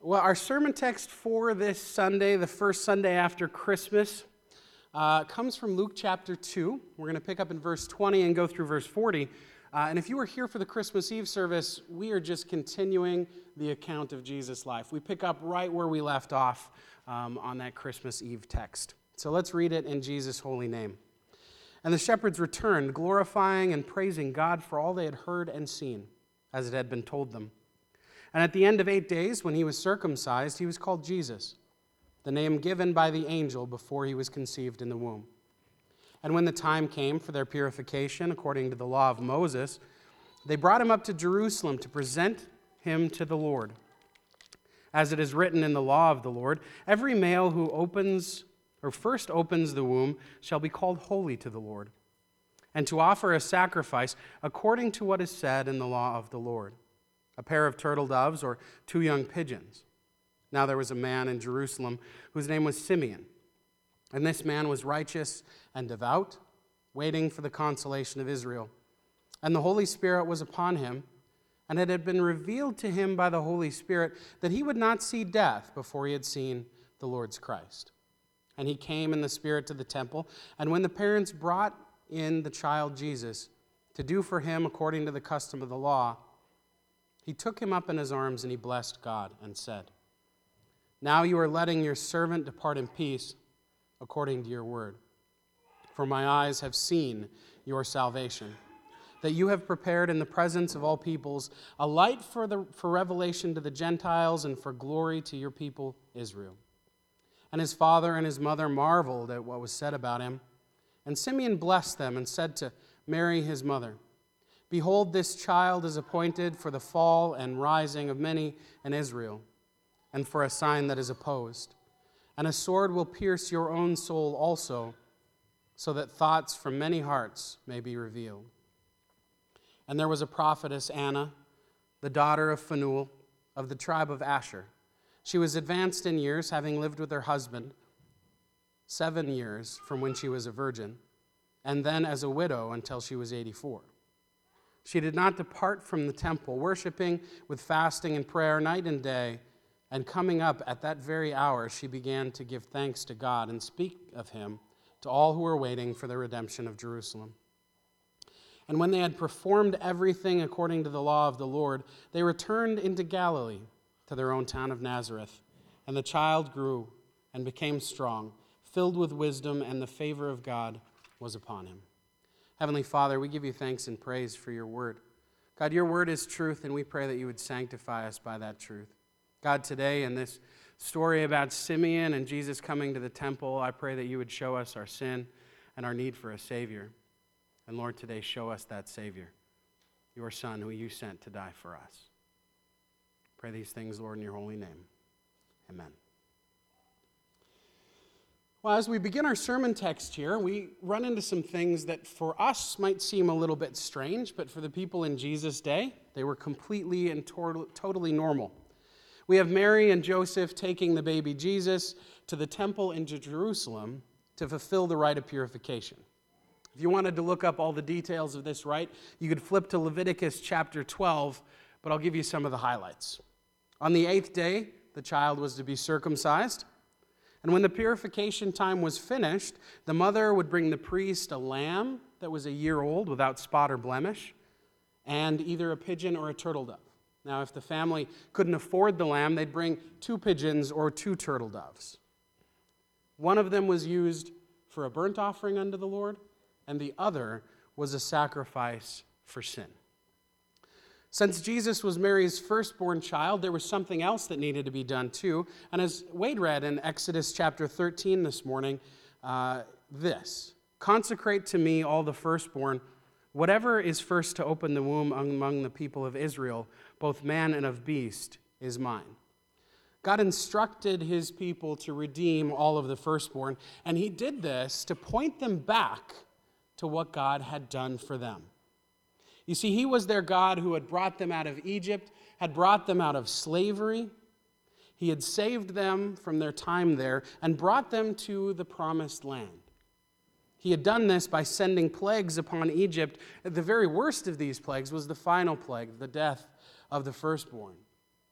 Well, our sermon text for this Sunday, the first Sunday after Christmas, comes from Luke chapter 2. We're going to pick up in verse 20 and go through verse 40. And if you were here for the Christmas Eve service, we are just continuing the account of Jesus' life. We pick up right where we left off on that Christmas Eve text. So let's read it in Jesus' holy name. And the shepherds returned, glorifying and praising God for all they had heard and seen, as it had been told them. And at the end of 8 days, when he was circumcised, he was called Jesus, the name given by the angel before he was conceived in the womb. And when the time came for their purification, according to the law of Moses, they brought him up to Jerusalem to present him to the Lord. As it is written in the law of the Lord, every male who first opens the womb shall be called holy to the Lord, and to offer a sacrifice according to what is said in the law of the Lord. A pair of turtle doves or 2 young pigeons. Now there was a man in Jerusalem whose name was Simeon. And this man was righteous and devout, waiting for the consolation of Israel. And the Holy Spirit was upon him, and it had been revealed to him by the Holy Spirit that he would not see death before he had seen the Lord's Christ. And he came in the Spirit to the temple, and when the parents brought in the child Jesus to do for him according to the custom of the law, he took him up in his arms and he blessed God and said, "Now you are letting your servant depart in peace according to your word. For my eyes have seen your salvation, that you have prepared in the presence of all peoples a light for revelation to the Gentiles and for glory to your people Israel." And his father and his mother marveled at what was said about him. And Simeon blessed them and said to Mary his mother, "Behold, this child is appointed for the fall and rising of many in Israel, and for a sign that is opposed. And a sword will pierce your own soul also, so that thoughts from many hearts may be revealed." And there was a prophetess, Anna, the daughter of Phanuel, of the tribe of Asher. She was advanced in years, having lived with her husband 7 years from when she was a virgin, and then as a widow until she was 84. She did not depart from the temple, worshiping with fasting and prayer night and day, and coming up at that very hour, she began to give thanks to God and speak of him to all who were waiting for the redemption of Jerusalem. And when they had performed everything according to the law of the Lord, they returned into Galilee to their own town of Nazareth. And the child grew and became strong, filled with wisdom, and the favor of God was upon him. Heavenly Father, we give you thanks and praise for your word. God, your word is truth, and we pray that you would sanctify us by that truth. God, today in this story about Simeon and Jesus coming to the temple, I pray that you would show us our sin and our need for a Savior. And Lord, today show us that Savior, your Son, who you sent to die for us. Pray these things, Lord, in your holy name. Amen. Well, as we begin our sermon text here, we run into some things that for us might seem a little bit strange, but for the people in Jesus' day, they were completely and totally normal. We have Mary and Joseph taking the baby Jesus to the temple in Jerusalem to fulfill the rite of purification. If you wanted to look up all the details of this rite, you could flip to Leviticus chapter 12, but I'll give you some of the highlights. On the 8th day, the child was to be circumcised. And when the purification time was finished, the mother would bring the priest a lamb that was a year old without spot or blemish, and either a pigeon or a turtle dove. Now, if the family couldn't afford the lamb, they'd bring 2 pigeons or 2 turtle doves. One of them was used for a burnt offering unto the Lord, and the other was a sacrifice for sin. Since Jesus was Mary's firstborn child, there was something else that needed to be done too. And as Wade read in Exodus chapter 13 this morning, this, "Consecrate to me all the firstborn, whatever is first to open the womb among the people of Israel, both man and of beast, is mine." God instructed his people to redeem all of the firstborn, and he did this to point them back to what God had done for them. You see, he was their God who had brought them out of Egypt, had brought them out of slavery. He had saved them from their time there and brought them to the promised land. He had done this by sending plagues upon Egypt. The very worst of these plagues was the final plague, the death of the firstborn.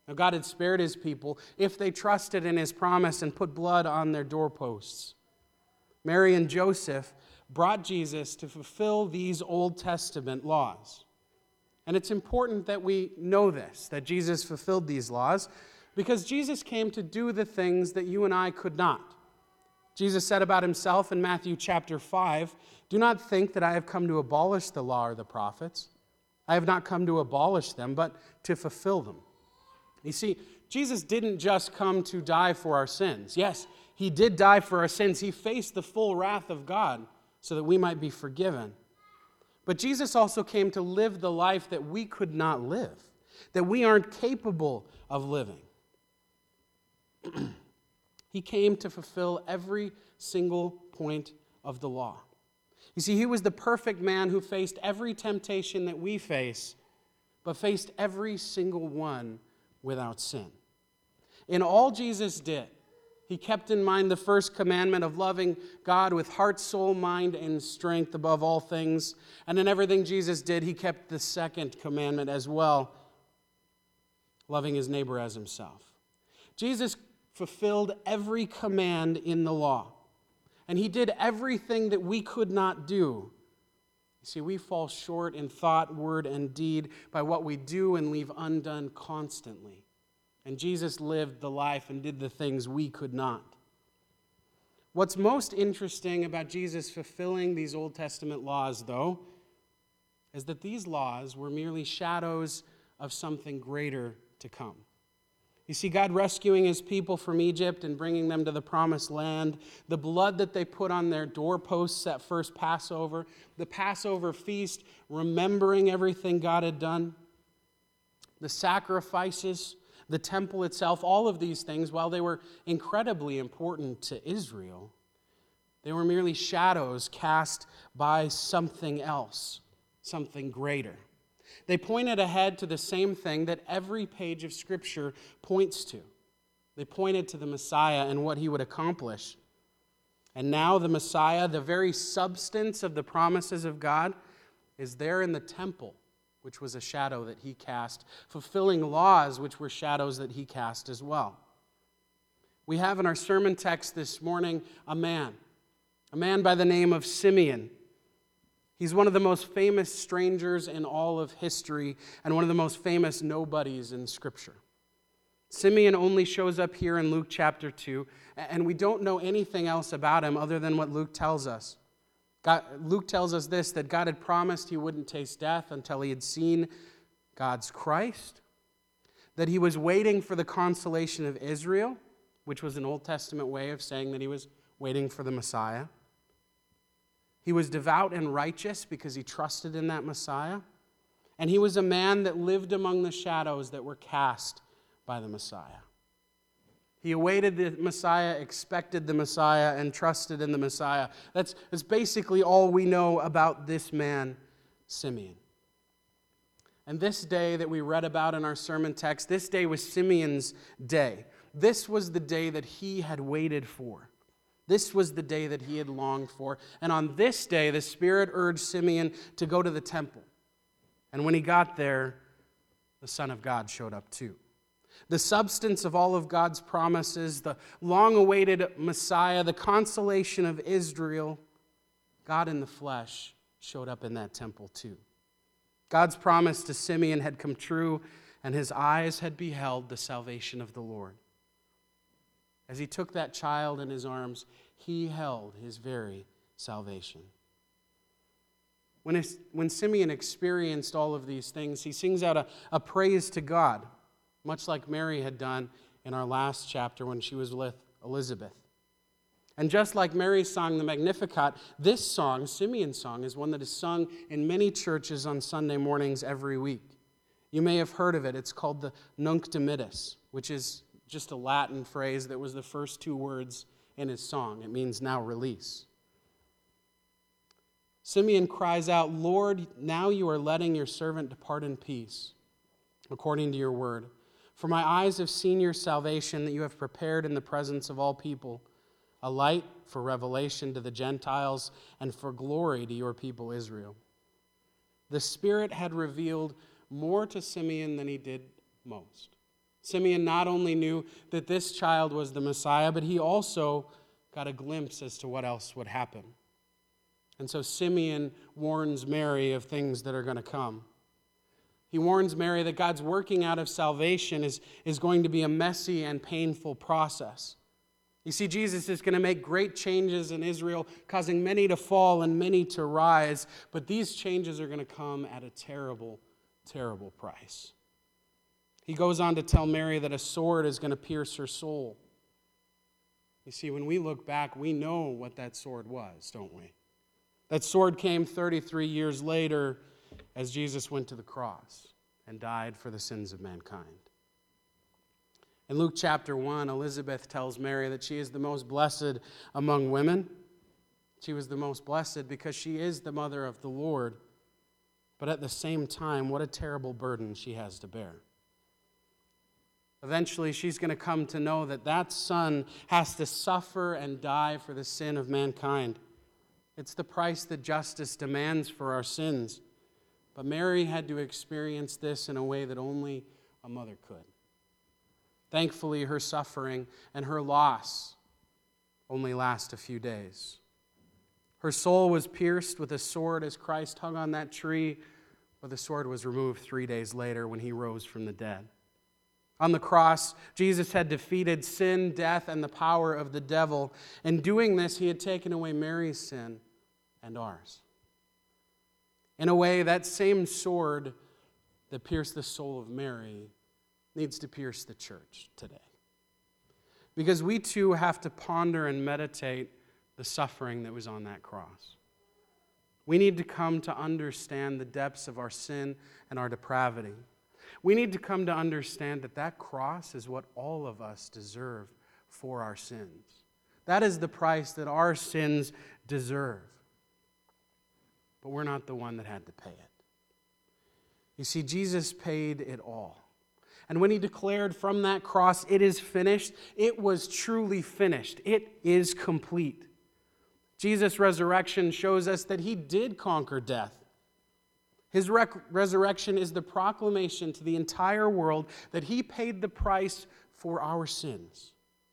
Now, God had spared his people if they trusted in his promise and put blood on their doorposts. Mary and Joseph brought Jesus to fulfill these Old Testament laws. And it's important that we know this, that Jesus fulfilled these laws, because Jesus came to do the things that you and I could not. Jesus said about himself in Matthew chapter 5, "Do not think that I have come to abolish the law or the prophets. I have not come to abolish them, but to fulfill them." You see, Jesus didn't just come to die for our sins. Yes, he did die for our sins. He faced the full wrath of God so that we might be forgiven. But Jesus also came to live the life that we could not live, that we aren't capable of living. He came to fulfill every single point of the law. You see, he was the perfect man who faced every temptation that we face, but faced every single one without sin. In all Jesus did, he kept in mind the first commandment of loving God with heart, soul, mind, and strength above all things. And in everything Jesus did, he kept the second commandment as well, loving his neighbor as himself. Jesus fulfilled every command in the law. And he did everything that we could not do. You see, we fall short in thought, word, and deed by what we do and leave undone constantly. And Jesus lived the life and did the things we could not. What's most interesting about Jesus fulfilling these Old Testament laws, though, is that these laws were merely shadows of something greater to come. You see, God rescuing his people from Egypt and bringing them to the promised land, the blood that they put on their doorposts at first Passover, the Passover feast, remembering everything God had done, the sacrifices, the temple itself, all of these things, while they were incredibly important to Israel, they were merely shadows cast by something else, something greater. They pointed ahead to the same thing that every page of Scripture points to. They pointed to the Messiah and what he would accomplish. And now the Messiah, the very substance of the promises of God, is there in the temple, which was a shadow that he cast, fulfilling laws which were shadows that he cast as well. We have in our sermon text this morning a man by the name of Simeon. He's one of the most famous strangers in all of history and one of the most famous nobodies in Scripture. Simeon only shows up here in Luke chapter 2, and we don't know anything else about him other than what Luke tells us. Luke tells us this, that God had promised he wouldn't taste death until he had seen God's Christ, that he was waiting for the consolation of Israel, which was an Old Testament way of saying that he was waiting for the Messiah. He was devout and righteous because he trusted in that Messiah. And he was a man that lived among the shadows that were cast by the Messiah. He awaited the Messiah, expected the Messiah, and trusted in the Messiah. That's basically all we know about this man, Simeon. And this day that we read about in our sermon text, this day was Simeon's day. This was the day that he had waited for. This was the day that he had longed for. And on this day, the Spirit urged Simeon to go to the temple. And when he got there, the Son of God showed up too. The substance of all of God's promises, the long-awaited Messiah, the consolation of Israel, God in the flesh showed up in that temple too. God's promise to Simeon had come true, and his eyes had beheld the salvation of the Lord. As he took that child in his arms, he held his very salvation. When Simeon experienced all of these things, he sings out a praise to God, much like Mary had done in our last chapter when she was with Elizabeth. And just like Mary sang the Magnificat, this song, Simeon's song, is one that is sung in many churches on Sunday mornings every week. You may have heard of it. It's called the Nunc Dimittis, which is just a Latin phrase that was the first two words in his song. It means now release. Simeon cries out, "Lord, now you are letting your servant depart in peace, according to your word. For my eyes have seen your salvation that you have prepared in the presence of all people, a light for revelation to the Gentiles and for glory to your people Israel." The Spirit had revealed more to Simeon than he did most. Simeon not only knew that this child was the Messiah, but he also got a glimpse as to what else would happen. And so Simeon warns Mary of things that are going to come. He warns Mary that God's working out of salvation is going to be a messy and painful process. You see, Jesus is going to make great changes in Israel, causing many to fall and many to rise, but these changes are going to come at a terrible, terrible price. He goes on to tell Mary that a sword is going to pierce her soul. You see, when we look back, we know what that sword was, don't we? That sword came 33 years later as Jesus went to the cross and died for the sins of mankind. In Luke chapter 1, Elizabeth tells Mary that she is the most blessed among women. She was the most blessed because she is the mother of the Lord. But at the same time, what a terrible burden she has to bear. Eventually, she's going to come to know that that son has to suffer and die for the sin of mankind. It's the price that justice demands for our sins. But Mary had to experience this in a way that only a mother could. Thankfully, her suffering and her loss only last a few days. Her soul was pierced with a sword as Christ hung on that tree, but the sword was removed 3 days later when he rose from the dead. On the cross, Jesus had defeated sin, death, and the power of the devil. In doing this, he had taken away Mary's sin and ours. In a way, that same sword that pierced the soul of Mary needs to pierce the church today. Because we too have to ponder and meditate the suffering that was on that cross. We need to come to understand the depths of our sin and our depravity. We need to come to understand that that cross is what all of us deserve for our sins. That is the price that our sins deserve. But we're not the one that had to pay it. You see, Jesus paid it all. And when he declared from that cross, "It is finished," it was truly finished. It is complete. Jesus' resurrection shows us that he did conquer death. His resurrection is the proclamation to the entire world that he paid the price for our sins.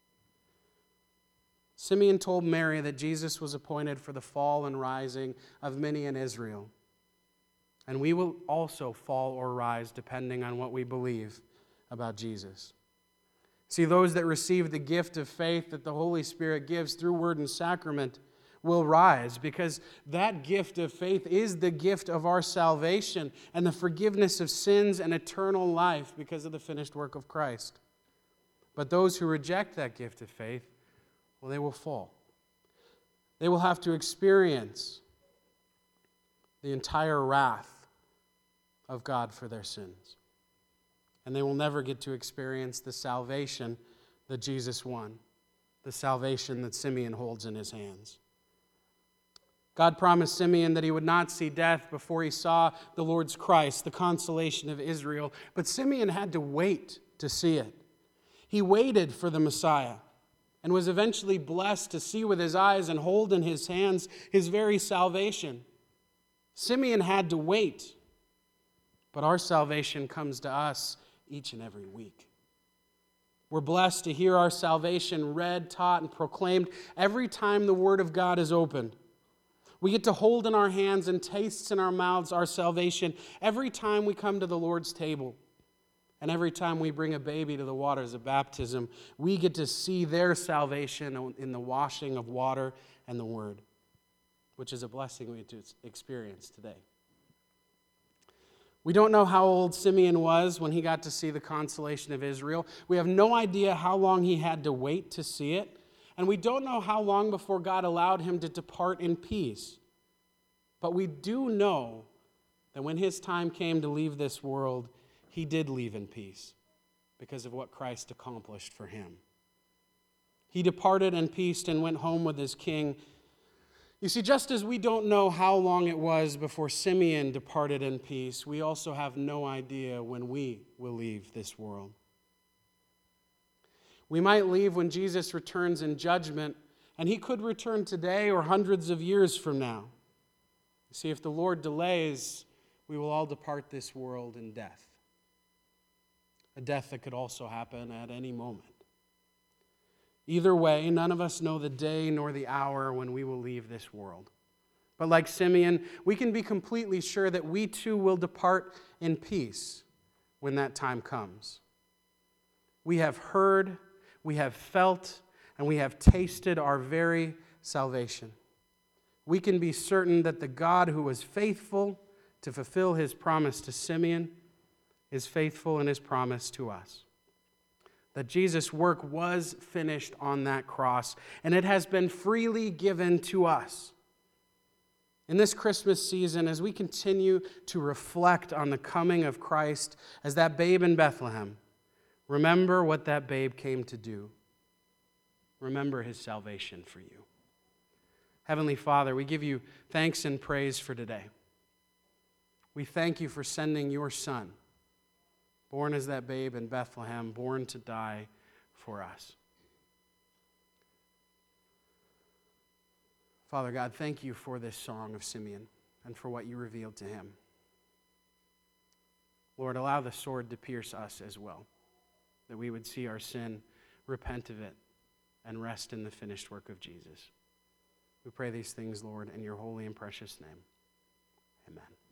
Simeon told Mary that Jesus was appointed for the fall and rising of many in Israel. And we will also fall or rise depending on what we believe about Jesus. See, those that receive the gift of faith that the Holy Spirit gives through word and sacrament will rise, because that gift of faith is the gift of our salvation and the forgiveness of sins and eternal life because of the finished work of Christ. But those who reject that gift of faith, well, they will fall. They will have to experience the entire wrath of God for their sins. And they will never get to experience the salvation that Jesus won, the salvation that Simeon holds in his hands. God promised Simeon that he would not see death before he saw the Lord's Christ, the consolation of Israel. But Simeon had to wait to see it. He waited for the Messiah and was eventually blessed to see with his eyes and hold in his hands his very salvation. Simeon had to wait, but our salvation comes to us each and every week. We're blessed to hear our salvation read, taught, and proclaimed every time the Word of God is opened. We get to hold in our hands and taste in our mouths our salvation every time we come to the Lord's table. And every time we bring a baby to the waters of baptism, we get to see their salvation in the washing of water and the Word, which is a blessing we get to experience today. We don't know how old Simeon was when he got to see the consolation of Israel. We have no idea how long he had to wait to see it. And we don't know how long before God allowed him to depart in peace. But we do know that when his time came to leave this world, he did leave in peace because of what Christ accomplished for him. He departed in peace and went home with his king. You see, just as we don't know how long it was before Simeon departed in peace, we also have no idea when we will leave this world. We might leave when Jesus returns in judgment, and he could return today or hundreds of years from now. You see, if the Lord delays, we will all depart this world in death. a death that could also happen at any moment. Either way, none of us know the day nor the hour when we will leave this world. But like Simeon, we can be completely sure that we too will depart in peace when that time comes. We have heard, we have felt, and we have tasted our very salvation. We can be certain that the God who was faithful to fulfill his promise to Simeon is faithful in his promise to us. That Jesus' work was finished on that cross, and it has been freely given to us. In this Christmas season, as we continue to reflect on the coming of Christ as that babe in Bethlehem, remember what that babe came to do. Remember his salvation for you. Heavenly Father, we give you thanks and praise for today. We thank you for sending your Son, born as that babe in Bethlehem, born to die for us. Father God, thank you for this song of Simeon and for what you revealed to him. Lord, allow the sword to pierce us as well, that we would see our sin, repent of it, and rest in the finished work of Jesus. We pray these things, Lord, in your holy and precious name. Amen.